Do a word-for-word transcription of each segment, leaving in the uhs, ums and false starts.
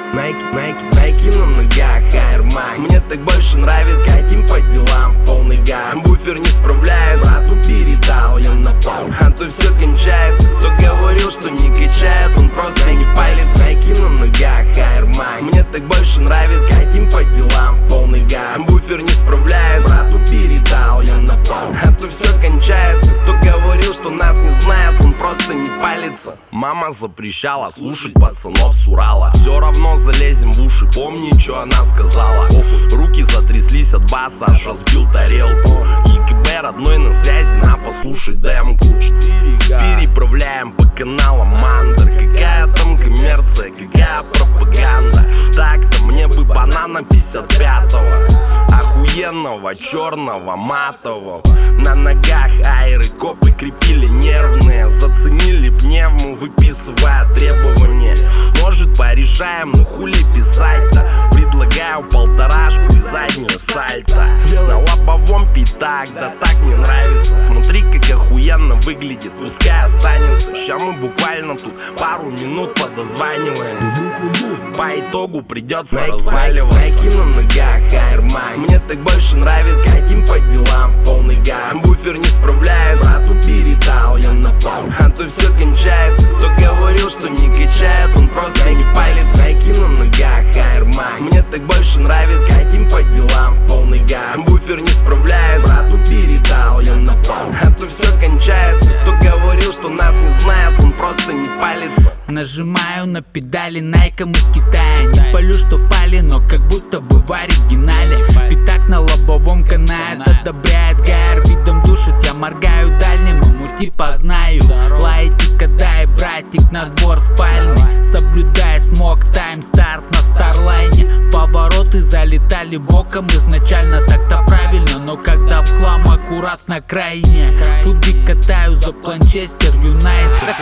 Найки, найки, найки на ногах, Air Max. Мне так больше нравится, катим по делам в полный газ. Буфер не справляется, брату передал я на пол. А то все кончается. Кто говорил, что не качает, он просто не палится. Найки на ногах, Air Max. Мне так больше нравится, катим по делам в полный газ. Буфер не справляется, брату передал я на пол. А то все кончается. Кто говорил, что нас не знает, он просто не палится. Мама запрещала слушать пацанов с Урала. Все равно залезем в уши, помни, что она сказала. Руки затряслись от баса, аж разбил тарелку. ЕКБ родной на связи, на послушай демку. Переправляем по каналам Мандер. Какая там коммерция, какая пропаганда. Так-то мне бы банана пятьдесят пятого, охуенного, черного, матового. На ногах айры, копы крепили нервные. Заценили пневму, выписывая требования. Может порешаем, ну хули писать-то. Предлагаю полторашку и заднее сальто. На лобовом пятак, да так мне нравится. Смотри, как охуенно выглядит, пускай останется. Ща мы буквально тут пару минут подозваниваемся. По итогу придется Найки, разваливаться. Найки на ногах, Air Max. Мне так больше нравится, катим по делам в полный газ. Буфер не справляется, брату передал я на пол. А то все кончается. Кто говорил, что не качает, он просто не палится. Найки на ногах, Air Max. Мне так больше нравится, катим по делам в полный газ. Буфер не справляется, брату передал я на пол. А то все кончается. Кто говорил, что нас не знает, он просто не палится. Нажимаю на педали найком из Китая. Не палю, что впали, но как будто бы в оригинале. Пятак на лобовом канает, одобряет гайр. Видом душит, я моргаю дальним, ему типа знаю. Лайтик, дай, братик, на двор спальный. Соблюдая смог, тайм, старт на старлайне. В повороты залетали боком, изначально так-то правильно. Но когда в хлам, аккуратно крайне. Футбик катаю за Манчестер Юнайтед.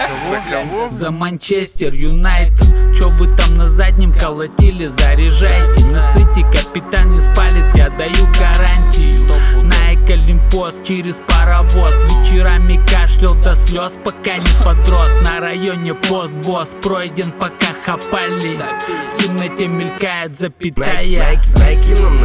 За Манчестер Юнайтед. Чё вы там на заднем колотили, заряжайте. Не сыте, капитан не спалит, я даю гарантию. Найк Олимпос через паровоз. Вечерами кашлял до слез, пока не подрос. На районе пост-босс пройден, пока хапали. В темноте мелькает запятая. Найки, найки на